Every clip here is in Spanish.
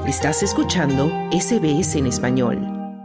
Estás escuchando SBS en español.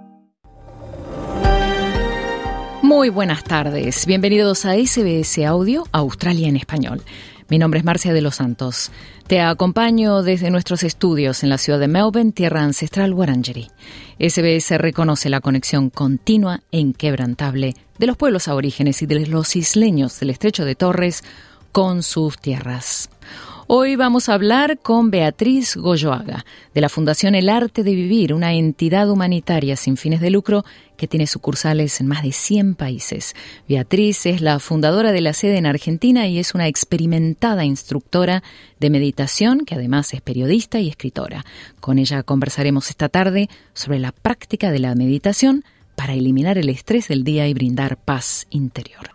Muy buenas tardes. Bienvenidos a SBS Audio Australia en español. Mi nombre es Marcia de los Santos. Te acompaño desde nuestros estudios en la ciudad de Melbourne, tierra ancestral Wurundjeri. SBS reconoce la conexión continua e inquebrantable de los pueblos aborígenes y de los isleños del Estrecho de Torres con sus tierras. Hoy vamos a hablar con Beatriz Goyoaga, de la Fundación El Arte de Vivir, una entidad humanitaria sin fines de lucro que tiene sucursales en más de 100 países. Beatriz es la fundadora de la sede en Argentina y es una experimentada instructora de meditación que además es periodista y escritora. Con ella conversaremos esta tarde sobre la práctica de la meditación para eliminar el estrés del día y brindar paz interior.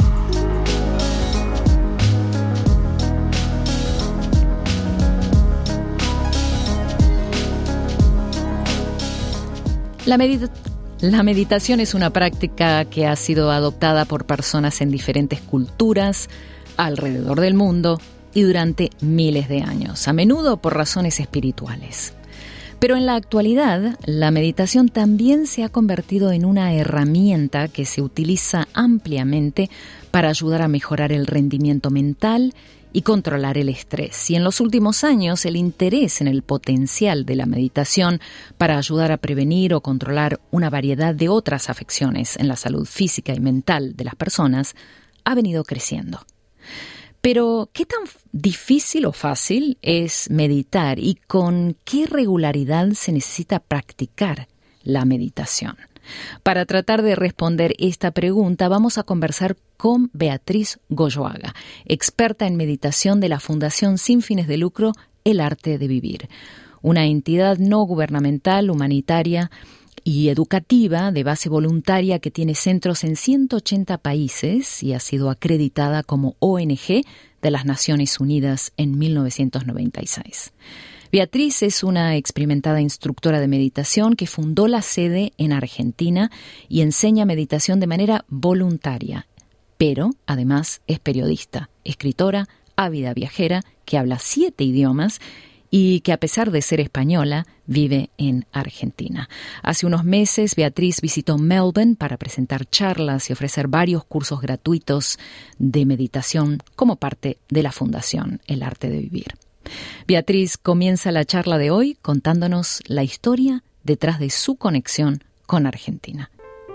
La meditación es una práctica que ha sido adoptada por personas en diferentes culturas alrededor del mundo y durante miles de años, a menudo por razones espirituales. Pero en la actualidad, la meditación también se ha convertido en una herramienta que se utiliza ampliamente para ayudar a mejorar el rendimiento mental y controlar el estrés. Y en los últimos años, el interés en el potencial de la meditación para ayudar a prevenir o controlar una variedad de otras afecciones en la salud física y mental de las personas ha venido creciendo. Pero, ¿qué tan difícil o fácil es meditar y con qué regularidad se necesita practicar la meditación? Para tratar de responder esta pregunta, vamos a conversar con Beatriz Goyoaga, experta en meditación de la Fundación sin fines de lucro El Arte de Vivir, una entidad no gubernamental, humanitaria y educativa de base voluntaria que tiene centros en 180 países y ha sido acreditada como ONG de las Naciones Unidas en 1996. Beatriz es una experimentada instructora de meditación que fundó la sede en Argentina y enseña meditación de manera voluntaria, pero además es periodista, escritora, ávida viajera, que habla 7 idiomas y que a pesar de ser española, vive en Argentina. Hace unos meses, Beatriz visitó Melbourne para presentar charlas y ofrecer varios cursos gratuitos de meditación como parte de la Fundación El Arte de Vivir. Beatriz comienza la charla de hoy contándonos la historia detrás de su conexión con Argentina.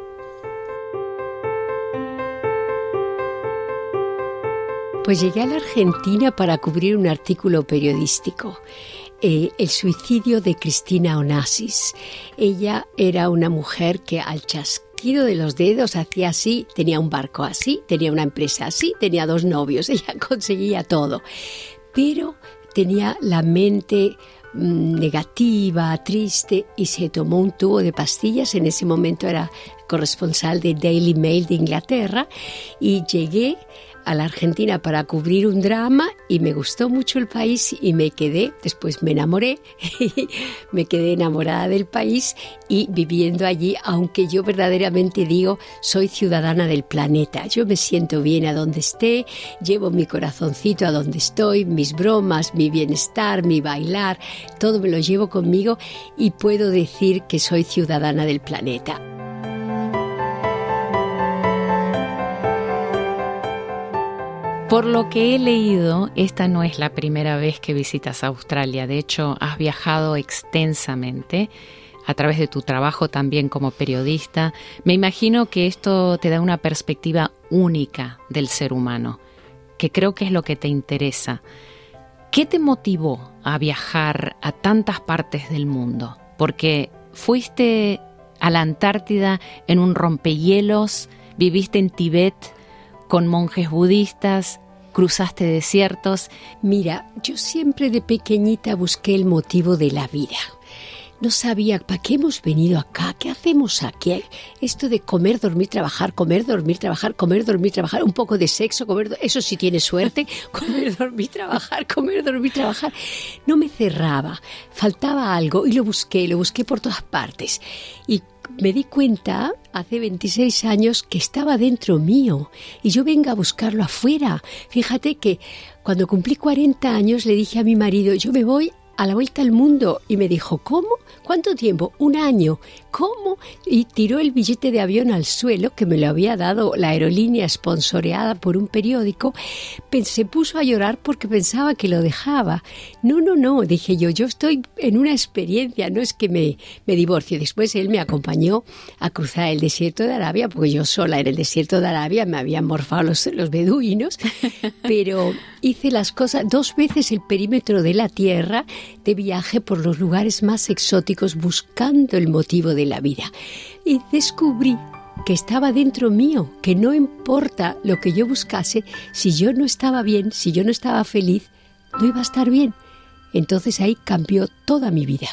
Pues llegué a la Argentina para cubrir un artículo periodístico, el suicidio de Cristina Onassis. Ella era una mujer que al chasquido de los dedos hacía así, tenía un barco así, tenía una empresa así, tenía 2 novios, ella conseguía todo, pero tenía la mente negativa, triste, y se tomó un tubo de pastillas. En ese momento era corresponsal de Daily Mail de Inglaterra y llegué a la Argentina para cubrir un drama y me gustó mucho el país y me quedé, después me enamoré, me quedé enamorada del país y viviendo allí, aunque yo verdaderamente digo, soy ciudadana del planeta. Yo me siento bien a donde esté, llevo mi corazoncito a donde estoy, mis bromas, mi bienestar, mi bailar, todo me lo llevo conmigo y puedo decir que soy ciudadana del planeta. Por lo que he leído, esta no es la primera vez que visitas Australia. De hecho, has viajado extensamente a través de tu trabajo también como periodista. Me imagino que esto te da una perspectiva única del ser humano, que creo que es lo que te interesa. ¿Qué te motivó a viajar a tantas partes del mundo? Porque fuiste a la Antártida en un rompehielos, viviste en Tibet con monjes budistas, cruzaste desiertos. Mira, yo siempre de pequeñita busqué el motivo de la vida. No sabía para qué hemos venido acá, qué hacemos aquí. Esto de comer, dormir, trabajar, comer, dormir, trabajar, comer, dormir, trabajar, un poco de sexo, comer, eso sí tienes suerte, comer, dormir, trabajar, comer, dormir, trabajar. No me cerraba, faltaba algo y lo busqué por todas partes. Y me di cuenta hace 26 años que estaba dentro mío y yo venga a buscarlo afuera. Fíjate que cuando cumplí 40 años le dije a mi marido, yo me voy a la vuelta al mundo. Y me dijo, ¿cómo? ¿Cuánto tiempo? 1 año. ¿Cómo? Y tiró el billete de avión al suelo, que me lo había dado la aerolínea sponsoreada por un periódico. Se puso a llorar porque pensaba que lo dejaba. No, dije yo estoy en una experiencia, no es que me divorcie. Después él me acompañó a cruzar el desierto de Arabia, porque yo sola en el desierto de Arabia me habían morfado los beduinos, pero hice las cosas 2 veces el perímetro de la Tierra de viaje por los lugares más exóticos buscando el motivo de la vida. Y descubrí que estaba dentro mío, que no importa lo que yo buscase, si yo no estaba bien, si yo no estaba feliz, no iba a estar bien. Entonces ahí cambió toda mi vida.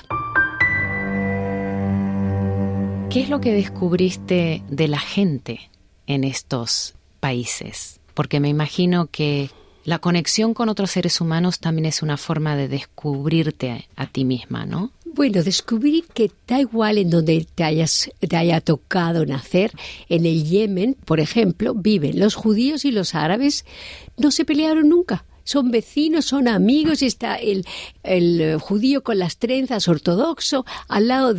¿Qué es lo que descubriste de la gente en estos países? Porque me imagino que la conexión con otros seres humanos también es una forma de descubrirte a ti misma, ¿no? Bueno, descubrí que da igual en donde te haya tocado nacer. En el Yemen, por ejemplo, viven los judíos y los árabes, no se pelearon nunca. Son vecinos, son amigos, y está el judío con las trenzas ortodoxo al lado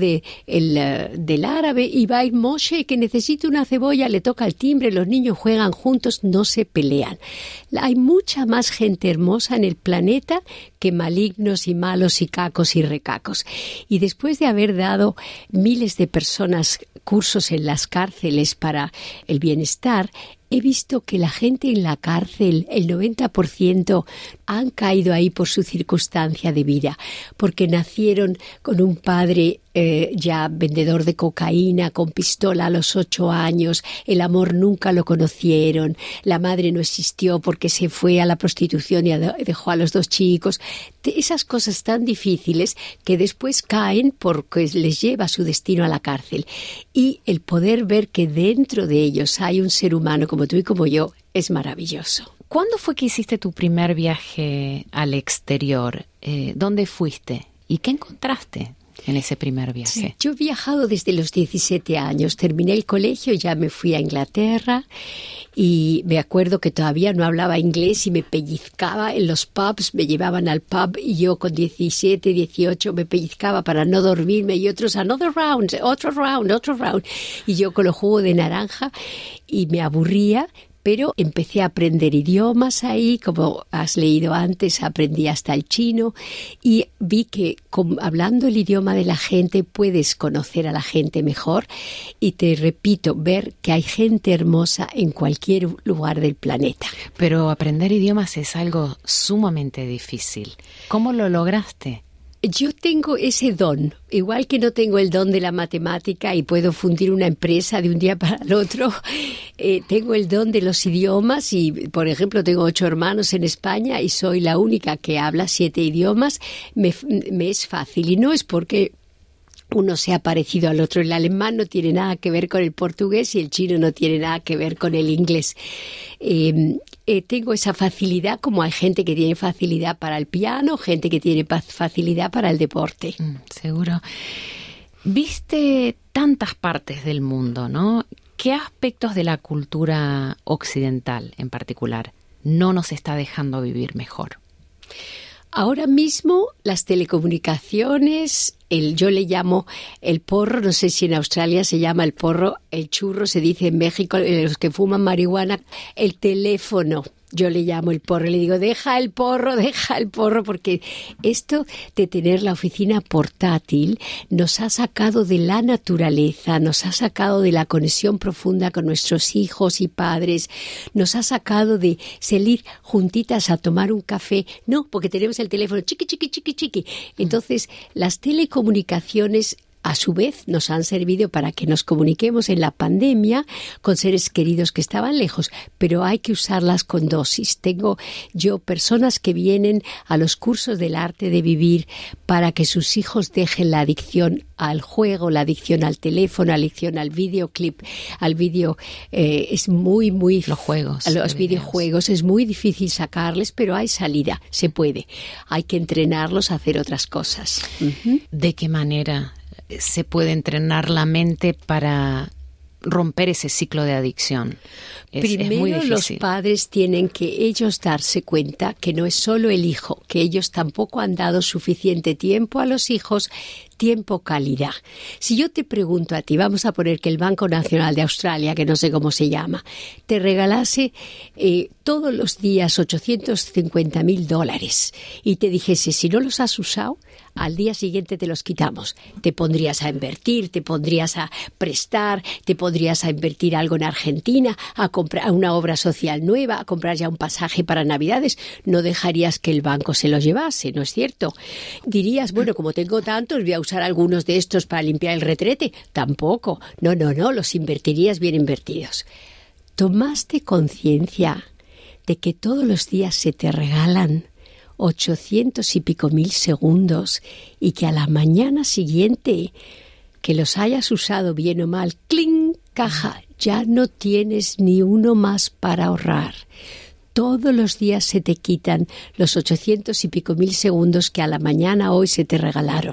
del árabe, y va a ir Moshe que necesita una cebolla, le toca el timbre, los niños juegan juntos, no se pelean. Hay mucha más gente hermosa en el planeta que malignos y malos y cacos y recacos. Y después de haber dado miles de personas cursos en las cárceles para el bienestar, he visto que la gente en la cárcel, el 90%, han caído ahí por su circunstancia de vida, porque nacieron con un padre ya vendedor de cocaína, con pistola a los 8 años, el amor nunca lo conocieron, la madre no existió porque se fue a la prostitución y dejó a los 2 chicos. Esas cosas tan difíciles que después caen porque les lleva su destino a la cárcel. Y el poder ver que dentro de ellos hay un ser humano como tú y como yo es maravilloso. ¿Cuándo fue que hiciste tu primer viaje al exterior? ¿Dónde fuiste? ¿Y qué encontraste en ese primer viaje? Sí, yo he viajado desde los 17 años. Terminé el colegio, ya me fui a Inglaterra y me acuerdo que todavía no hablaba inglés y me pellizcaba en los pubs. Me llevaban al pub y yo con 17, 18 me pellizcaba para no dormirme, y otros another round, otro round. Y yo con los jugos de naranja y me aburría. Pero empecé a aprender idiomas ahí, como has leído antes, aprendí hasta el chino, y vi que hablando el idioma de la gente puedes conocer a la gente mejor, y te repito, ver que hay gente hermosa en cualquier lugar del planeta. Pero aprender idiomas es algo sumamente difícil. ¿Cómo lo lograste? Yo tengo ese don, igual que no tengo el don de la matemática y puedo fundir una empresa de un día para el otro, tengo el don de los idiomas y, por ejemplo, tengo 8 hermanos en España y soy la única que habla 7 idiomas, me es fácil, y no es porque uno sea parecido al otro. El alemán no tiene nada que ver con el portugués y el chino no tiene nada que ver con el inglés. Tengo esa facilidad, como hay gente que tiene facilidad para el piano, gente que tiene facilidad para el deporte. Seguro. Viste tantas partes del mundo, ¿no? ¿Qué aspectos de la cultura occidental en particular no nos está dejando vivir mejor? Ahora mismo las telecomunicaciones, yo le llamo el porro, no sé si en Australia se llama el porro, el churro se dice en México, los que fuman marihuana, el teléfono. Yo le llamo el porro, le digo, deja el porro, porque esto de tener la oficina portátil nos ha sacado de la naturaleza, nos ha sacado de la conexión profunda con nuestros hijos y padres, nos ha sacado de salir juntitas a tomar un café, no, porque tenemos el teléfono chiqui. Entonces, las telecomunicaciones a su vez nos han servido para que nos comuniquemos en la pandemia con seres queridos que estaban lejos, pero hay que usarlas con dosis. Tengo yo personas que vienen a los cursos del arte de vivir para que sus hijos dejen la adicción al juego, la adicción al teléfono, la adicción al videoclip, al vídeo. Es muy los juegos, a los videojuegos es muy difícil sacarles, pero hay salida, se puede. Hay que entrenarlos a hacer otras cosas. ¿De qué manera se puede entrenar la mente para romper ese ciclo de adicción? Primero, es muy difícil. Los padres tienen que ellos darse cuenta que no es solo el hijo, que ellos tampoco han dado suficiente tiempo a los hijos, tiempo calidad. Si yo te pregunto a ti, vamos a poner que el Banco Nacional de Australia, que no sé cómo se llama, te regalase todos los días $850,000 y te dijese, si no los has usado, al día siguiente te los quitamos. Te pondrías a invertir, te pondrías a prestar, te pondrías a invertir algo en Argentina, a comprar una obra social nueva, a comprar ya un pasaje para Navidades. No dejarías que el banco se los llevase, ¿no es cierto? Dirías, bueno, como tengo tantos, voy a usar algunos de estos para limpiar el retrete. Tampoco. No, los invertirías bien invertidos. ¿Tomaste conciencia de que todos los días se te regalan 800 y pico mil segundos y que a la mañana siguiente, que los hayas usado bien o mal, ¡cling!, caja, ya no tienes ni uno más para ahorrar? Todos los días se te quitan los 800 y pico mil segundos que a la mañana hoy se te regalaron.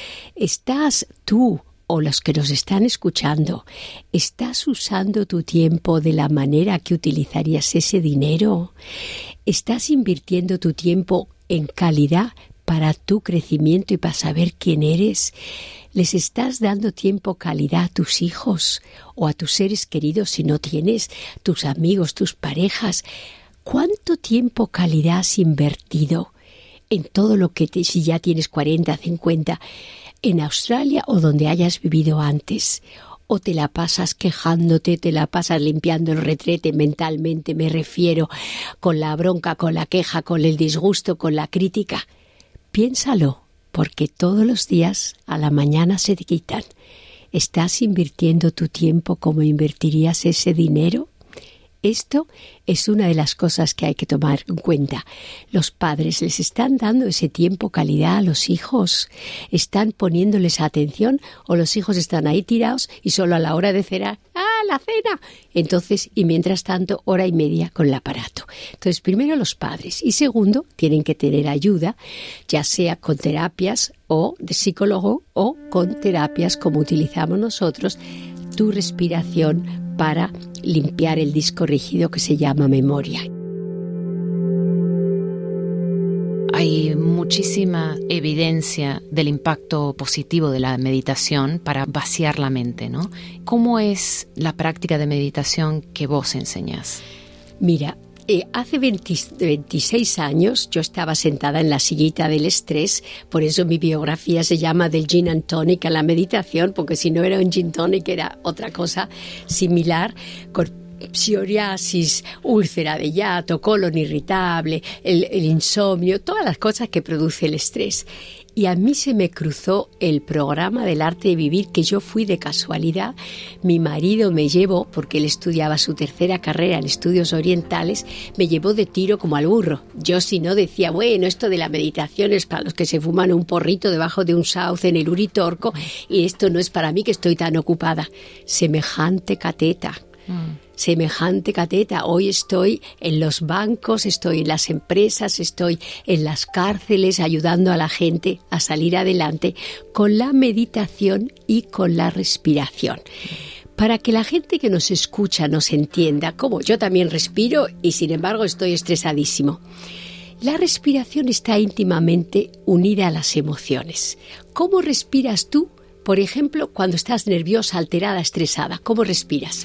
¿Estás tú o los que nos están escuchando, estás usando tu tiempo de la manera que utilizarías ese dinero? ¿Estás invirtiendo tu tiempo en calidad para tu crecimiento y para saber quién eres? ¿Les estás dando tiempo, calidad a tus hijos o a tus seres queridos si no tienes, tus amigos, tus parejas? ¿Cuánto tiempo, calidad has invertido en todo lo que si ya tienes 40, 50, en Australia o donde hayas vivido antes? ¿O te la pasas quejándote, te la pasas limpiando el retrete mentalmente, me refiero, con la bronca, con la queja, con el disgusto, con la crítica? Piénsalo, porque todos los días a la mañana se te quitan. ¿Estás invirtiendo tu tiempo como invertirías ese dinero? Esto es una de las cosas que hay que tomar en cuenta. Los padres les están dando ese tiempo, calidad a los hijos. ¿Están poniéndoles atención o los hijos están ahí tirados y solo a la hora de cenar, la cena? Entonces, y mientras tanto, hora y media con el aparato. Entonces, primero los padres y segundo, tienen que tener ayuda, ya sea con terapias o de psicólogo o con terapias como utilizamos nosotros, tu respiración para limpiar el disco rígido que se llama memoria. Hay muchísima evidencia del impacto positivo de la meditación para vaciar la mente, ¿no? ¿Cómo es la práctica de meditación que vos enseñás? Mira, hace 26 años yo estaba sentada en la sillita del estrés, por eso mi biografía se llama del gin and tonic a la meditación, porque si no era un gin tonic era otra cosa similar, con psoriasis, úlcera de hiato, colon irritable, el insomnio, todas las cosas que produce el estrés. Y a mí se me cruzó el programa del arte de vivir, que yo fui de casualidad. Mi marido me llevó, porque él estudiaba su tercera carrera en estudios orientales, me llevó de tiro como al burro. Yo si no decía, bueno, esto de la meditación es para los que se fuman un porrito debajo de un sauce en el Uritorco y esto no es para mí que estoy tan ocupada. Semejante cateta. Semejante cateta. Hoy estoy en los bancos, estoy en las empresas, estoy en las cárceles ayudando a la gente a salir adelante con la meditación y con la respiración. Para que la gente que nos escucha nos entienda, como yo también respiro y sin embargo estoy estresadísimo. La respiración está íntimamente unida a las emociones. ¿Cómo respiras tú? Por ejemplo, cuando estás nerviosa, alterada, estresada, ¿cómo respiras?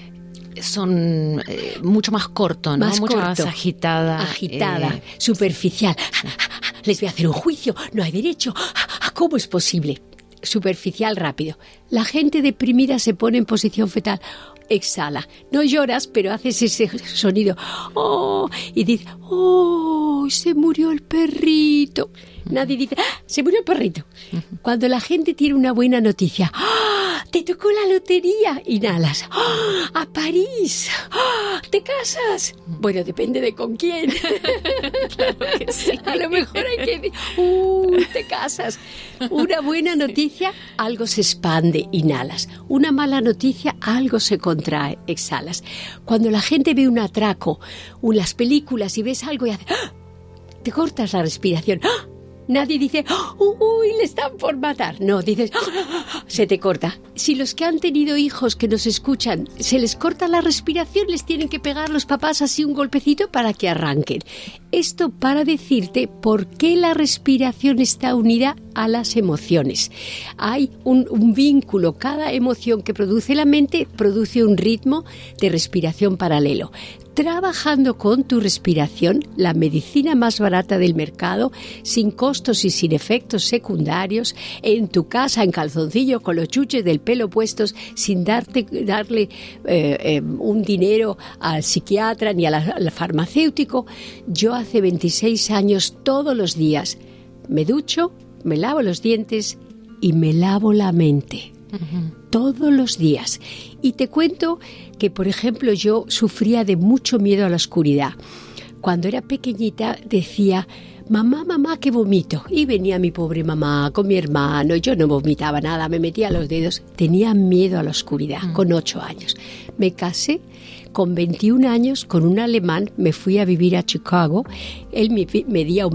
Son mucho más corto, ¿no? Mucho más agitada, superficial. Les voy a hacer un juicio, no hay derecho. ¿Cómo es posible? Superficial, rápido. La gente deprimida se pone en posición fetal. Exhala. No lloras, pero haces ese sonido. ¡Oh! Y dices, ¡oh! Se murió el perrito. Nadie dice, ¡ah! Se murió el perrito. Cuando la gente tiene una buena noticia, ¡ah! Te tocó la lotería. Inhalas. ¡Ah! A París. ¡Ah! ¿Te casas? Bueno, depende de con quién. Claro que sí. A lo mejor hay que decir, te casas. Una buena noticia, algo se expande, inhalas. Una mala noticia, algo se contrae, exhalas. Cuando la gente ve un atraco, las películas y ves algo y hace, ¡ah! Te cortas la respiración. ¡Ah! Nadie dice, uy, le están por matar. No, dices, se te corta. Si los que han tenido hijos que nos escuchan, se les corta la respiración, les tienen que pegar los papás así un golpecito para que arranquen. Esto para decirte por qué la respiración está unida a las emociones. Hay un vínculo, cada emoción que produce la mente produce un ritmo de respiración paralelo. Trabajando con tu respiración, la medicina más barata del mercado, sin costos y sin efectos secundarios, en tu casa, en calzoncillo, con los chuches del pelo puestos, sin darle un dinero al psiquiatra ni al farmacéutico. Yo hace 26 años, todos los días, me ducho, me lavo los dientes y me lavo la mente. Todos los días. Y te cuento que, por ejemplo, yo sufría de mucho miedo a la oscuridad. Cuando era pequeñita decía, mamá, que vomito. Y venía mi pobre mamá con mi hermano. Yo no vomitaba nada, me metía los dedos. Tenía miedo a la oscuridad con 8 años. Me casé. Con 21 años, con un alemán, me fui a vivir a Chicago. Él medía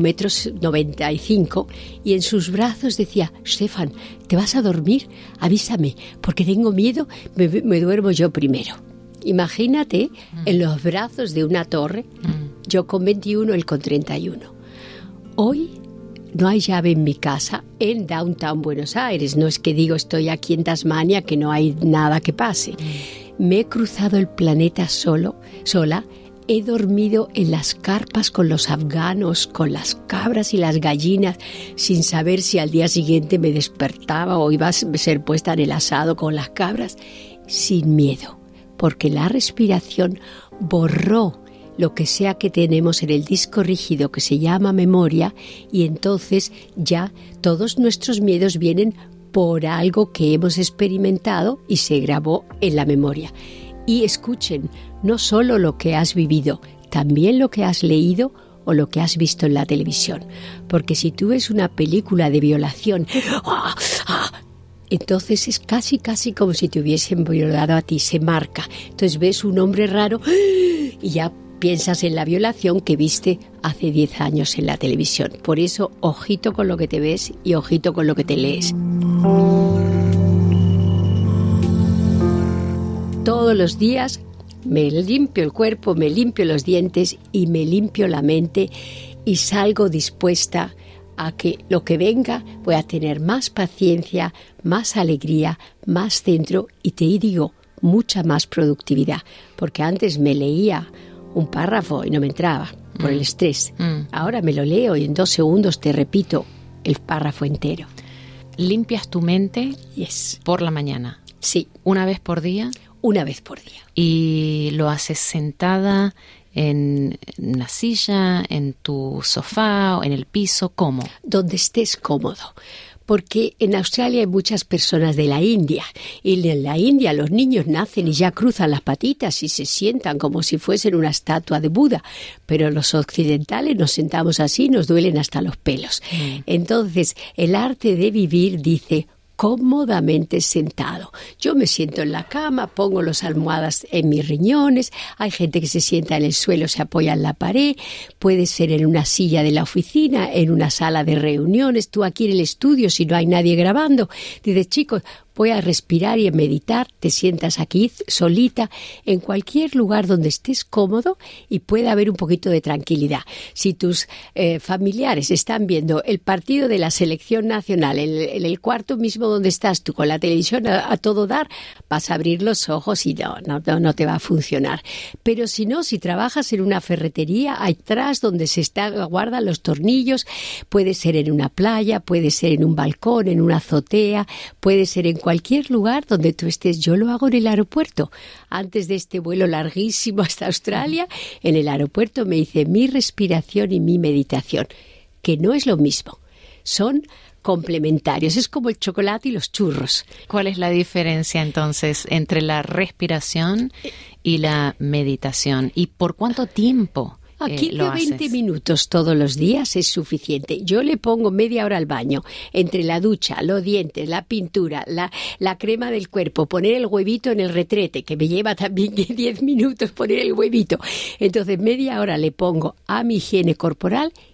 1,95 m y en sus brazos decía, Stefan, ¿te vas a dormir? Avísame, porque tengo miedo, me duermo yo primero. Imagínate en los brazos de una torre, yo con 21, él con 31. Hoy no hay llave en mi casa en Downtown Buenos Aires. No es que digo estoy aquí en Tasmania que no hay nada que pase. Me he cruzado el planeta sola, he dormido en las carpas con los afganos, con las cabras y las gallinas, sin saber si al día siguiente me despertaba o iba a ser puesta en el asado con las cabras, sin miedo, porque la respiración borró lo que sea que tenemos en el disco rígido que se llama memoria, y entonces ya todos nuestros miedos vienen por algo que hemos experimentado y se grabó en la memoria. Y escuchen, no solo lo que has vivido, también lo que has leído o lo que has visto en la televisión. Porque si tú ves una película de violación, entonces es casi como si te hubiesen violado a ti, se marca. Entonces ves un hombre raro y ya piensas en la violación que viste hace 10 años en la televisión. Por eso, ojito con lo que te ves y ojito con lo que te lees. Todos los días me limpio el cuerpo, me limpio los dientes y me limpio la mente y salgo dispuesta a que lo que venga voy a tener más paciencia, más alegría, más centro y te digo, mucha más productividad. Porque antes me leía un párrafo y no me entraba por el estrés. Ahora me lo leo y en 2 segundos te repito el párrafo entero. ¿Limpias tu mente por la mañana? Sí. ¿Una vez por día? Una vez por día. ¿Y lo haces sentada en una silla, en tu sofá o en el piso? ¿Cómo? Donde estés cómodo. Porque en Australia hay muchas personas de la India y en la India los niños nacen y ya cruzan las patitas y se sientan como si fuesen una estatua de Buda, pero los occidentales nos sentamos así y nos duelen hasta los pelos. Entonces, el arte de vivir dice cómodamente sentado. Yo me siento en la cama, pongo las almohadas en mis riñones, hay gente que se sienta en el suelo, se apoya en la pared, puede ser en una silla de la oficina, en una sala de reuniones, tú aquí en el estudio si no hay nadie grabando, dices, chicos, voy a respirar y a meditar, te sientas aquí solita, en cualquier lugar donde estés cómodo y pueda haber un poquito de tranquilidad. Si tus familiares están viendo el partido de la selección nacional en el cuarto mismo donde estás tú con la televisión a todo dar, vas a abrir los ojos y no te va a funcionar. Pero si no, si trabajas en una ferretería, atrás donde guardan los tornillos, puede ser en una playa, puede ser en un balcón, en una azotea, puede ser en cualquier lugar donde tú estés. Yo lo hago en el aeropuerto. Antes de este vuelo larguísimo hasta Australia, en el aeropuerto me hice mi respiración y mi meditación, que no es lo mismo. Son complementarios. Es como el chocolate y los churros. ¿Cuál es la diferencia entonces entre la respiración y la meditación? ¿Y por cuánto tiempo? Aquí de 20 minutos todos los días es suficiente. Yo le pongo media hora al baño, entre la ducha, los dientes, la pintura, la crema del cuerpo, poner el huevito en el retrete, que me lleva también 10 minutos poner el huevito. Entonces media hora le pongo a mi higiene corporal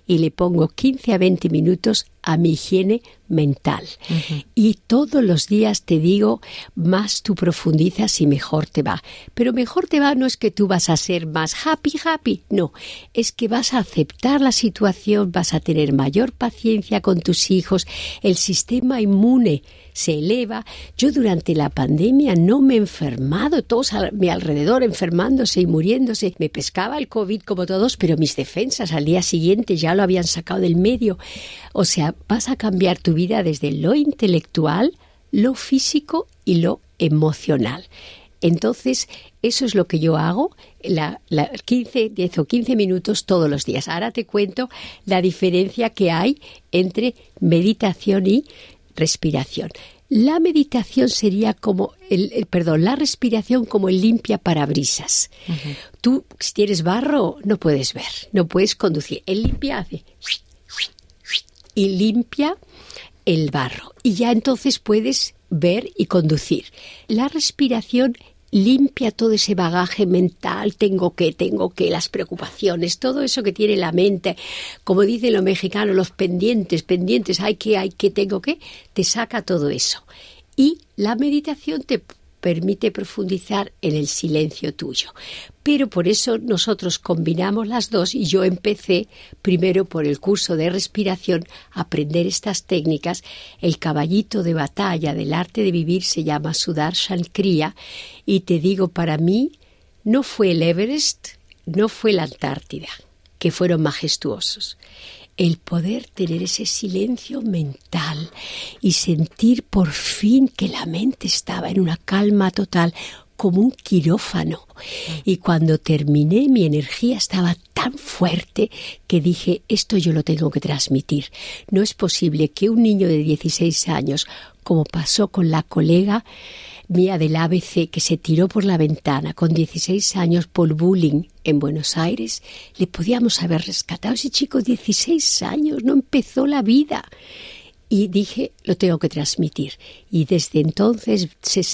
y le pongo 15 a 20 minutos a mi higiene mental. Y todos los días te digo, más tú profundizas y mejor te va. Pero mejor te va no es que tú vas a ser más happy, no. Es que vas a aceptar la situación, vas a tener mayor paciencia con tus hijos, el sistema inmune se eleva. Yo durante la pandemia no me he enfermado, todos a mi alrededor enfermándose y muriéndose. Me pescaba el COVID como todos, pero mis defensas al día siguiente ya lo habían sacado del medio. O sea, vas a cambiar tu vida desde lo intelectual, lo físico y lo emocional. Entonces, eso es lo que yo hago, 10 o 15 minutos todos los días. Ahora te cuento la diferencia que hay entre meditación y respiración. La meditación sería como la respiración como el limpia parabrisas. Tú, si tienes barro, no puedes ver, no puedes conducir. El limpia hace y limpia el barro. Y ya entonces puedes ver y conducir. La respiración limpia todo ese bagaje mental, tengo que, las preocupaciones, todo eso que tiene la mente, como dicen los mexicanos, los pendientes, hay que, tengo que, te saca todo eso. Y la meditación te permite profundizar en el silencio tuyo. Pero por eso nosotros combinamos las dos y yo empecé primero por el curso de respiración a aprender estas técnicas. El caballito de batalla del arte de vivir se llama Sudarshan Kriya y te digo, para mí no fue el Everest, no fue la Antártida, que fueron majestuosos. El poder tener ese silencio mental y sentir por fin que la mente estaba en una calma total, como un quirófano. Y cuando terminé, mi energía estaba tan fuerte que dije, esto yo lo tengo que transmitir. No es posible que un niño de 16 años, como pasó con la colega mía del ABC que se tiró por la ventana con 16 años por bullying en Buenos Aires, le podíamos haber rescatado. Ese chico, 16 años, no empezó la vida. Y dije, lo tengo que transmitir. Y desde entonces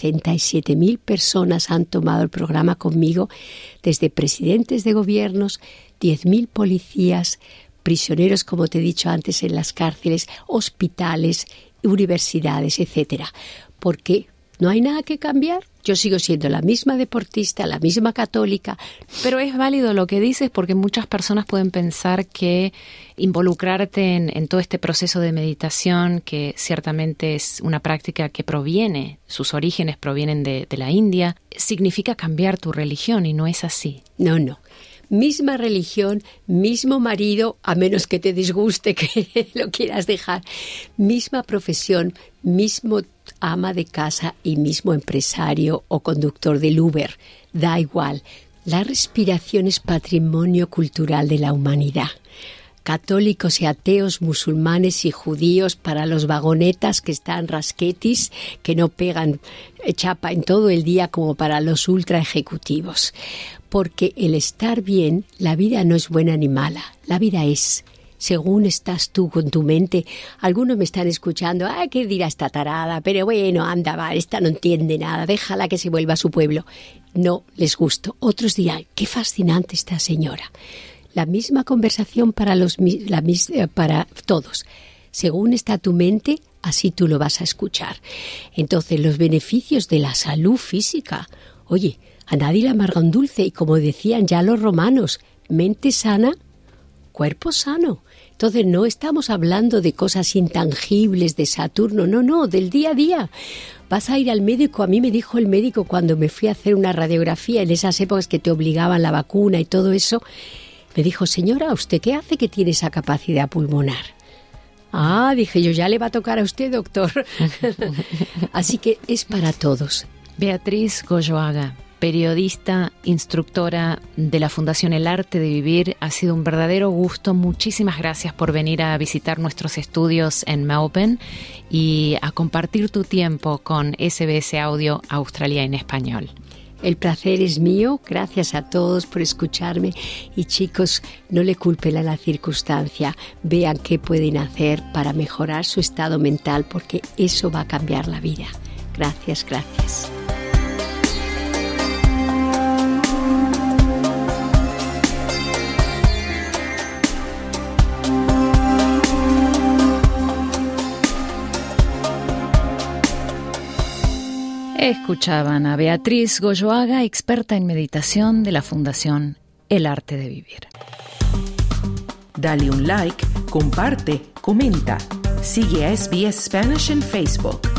67.000 personas han tomado el programa conmigo, desde presidentes de gobiernos, 10.000 policías, prisioneros, como te he dicho antes, en las cárceles, hospitales, universidades, etcétera. Porque no hay nada que cambiar. Yo sigo siendo la misma deportista, la misma católica. Pero es válido lo que dices porque muchas personas pueden pensar que involucrarte en todo este proceso de meditación, que ciertamente es una práctica que sus orígenes provienen de la India, significa cambiar tu religión y no es así. No. Misma religión, mismo marido, a menos que te disguste que lo quieras dejar, misma profesión, mismo ama de casa y mismo empresario o conductor del Uber, da igual. La respiración es patrimonio cultural de la humanidad. Católicos y ateos, musulmanes y judíos, para los vagonetas que están rasquetis, que no pegan chapa en todo el día, como para los ultra ejecutivos. Porque el estar bien, la vida no es buena ni mala, la vida es, según estás tú con tu mente. Algunos me están escuchando, ¿qué dirá esta tarada? Pero bueno, anda, va, esta no entiende nada, déjala que se vuelva a su pueblo. No les gusto. Otros dirán, qué fascinante esta señora. La misma conversación para todos. Según está tu mente, así tú lo vas a escuchar. Entonces, los beneficios de la salud física. Oye, a nadie le amarga un dulce, y como decían ya los romanos, mente sana, cuerpo sano. Entonces no estamos hablando de cosas intangibles, de Saturno, no, del día a día. Vas a ir al médico. A mí me dijo el médico cuando me fui a hacer una radiografía, en esas épocas que te obligaban la vacuna y todo eso, me dijo, señora, ¿usted qué hace que tiene esa capacidad pulmonar? Dije yo, ya le va a tocar a usted, doctor. Así que es para todos. Beatriz Goyoaga, periodista, instructora de la Fundación El Arte de Vivir, ha sido un verdadero gusto. Muchísimas gracias por venir a visitar nuestros estudios en Melbourne y a compartir tu tiempo con SBS Audio Australia en Español. El placer es mío, gracias a todos por escucharme y chicos, no le culpen a la circunstancia, vean qué pueden hacer para mejorar su estado mental porque eso va a cambiar la vida. Gracias. Escuchaban a Beatriz Goyoaga, experta en meditación de la Fundación El Arte de Vivir. Dale un like, comparte, comenta. Sigue a SBS Spanish en Facebook.